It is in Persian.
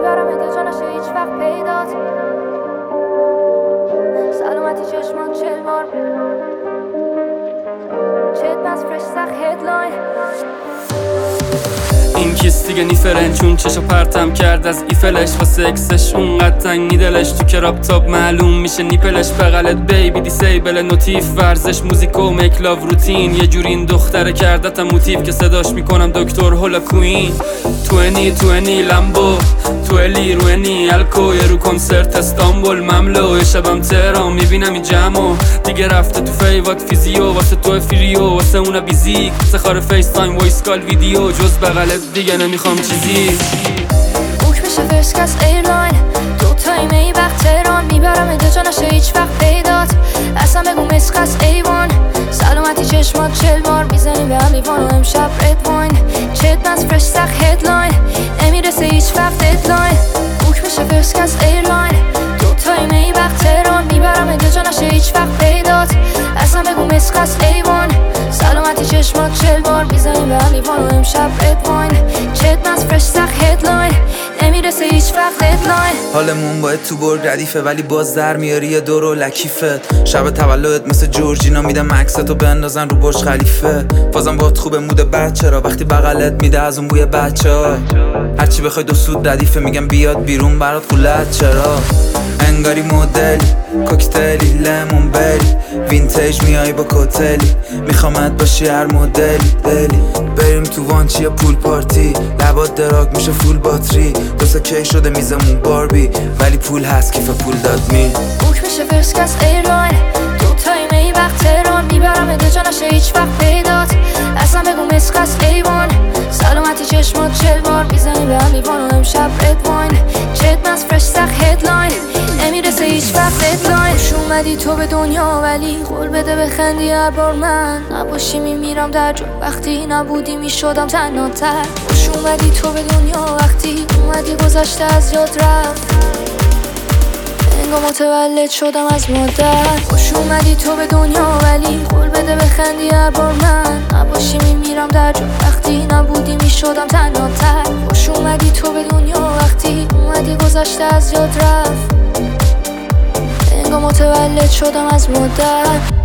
میبرم جا نشه هیچ وقت پیدات. سلامتی چشمان 40 بار چت بس فرش سخت هدلاین. این کیس دیگه نیفرن چون چشو پرتم کرد از ایفلش واسه اکسش اونقدر تنگی دلش تو کراب تاب معلوم میشه نیپلش بغلت بیبی دیسیبل نوتیف ورزش موزیک و مکلاو روتین یه جوری این دختره کردتم موتیف که صداش میکنم دکتر هولا کوین. 20 لمبو تولی روینی الکو یه رو کنسرت استانبول مملو یه شبم تهران میبینم این جمعو دیگه رفته تو فیوات فیزیو واسه تو فریو واسه اونا بیزیک سخار فیس تایم وایس کال ویدیو جز بغلت دیگه نمیخوام چیزی. بوک بشه فرسکس ایرلاین دو تایم ای وقت تهران میبرم جا نشه هیچ وقت پیدات. اصلا بگو مسخس ایوان سلامتی چشمات 40 بار میزنیم به هم لیوان و امشب رد واین. چت بس فرش سخت هدلاین نمیرسه هیچ وقت ددلاین. بوک بشه فرسکس ایرلاین دو تایم ای وقت تهران میبرم جا نشه هیچ وقت پیدات. اصلا بگو مسخس ایوان سلامتی چشمات 40 بار میزنیم به هم لیوان و امشب رد واین. چت بس فرش سخت هدلاین نمیرسه هیچ وقت ددلاین. حالمون باید تو برگ ردیفه ولی باز در میاری یه دور و لکیفه. شب تولدت مثل جورجینا میدم عکستو بندازن رو برج خلیفه. بازم باهات خوبه مود بچه را وقتی بغلت میده از اون بوی بچه ها. هرچی بخوای دو سود ردیفه میگم بیاد بیرون برات قولت چرا. انگاری مدلی کوکتلی لمون بری وینتیج میای با کوتلی میخوامت باشی هر مدلی دلی. بریم تو وانچی یا پول پارتی لبات دراگ میشه فول باتری. دوستا کی شده میزمون باربی ولی پول هست کیف پول داد می. بوک بشه فرسکس ایرلاین دو تایم ای وقت تهران میبرم جا نشه هیچ وقت پیدات. اصلا بگو مسخس ایوان سلامتی چشمات 40 بار میزنیم به هم لیوان و امشب رد واین. چت بس فرش سخت هدلاین نمیرسه هیچ وقت ددلاین. خوش اومدی تو به دنیا ولی قول بده بخندی هر بار من نباشی میمیرم در جو وقتی نبودی میشدم تنهاتر. خوش اومدی تو به دنیا وقتی اومدی گذشته از یاد رفت انگار متولد شدم از مادر. خوش اومدی تو به دنیا ولی قول بده بخندی هر بار من نباشی میمیرم در جو وقتی نبودی میشدم تنهاتر. خوش اومدی تو به دنیا وقتی اومدی گذشته از یاد رفت انگار متولد شدم از مادر.